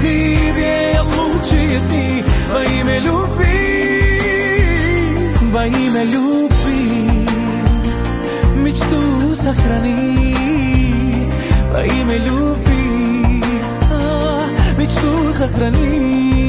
красивее лучшие дни. Во имя любви, во имя любви, мечту сохрани. Во имя любви, мечту сохрани.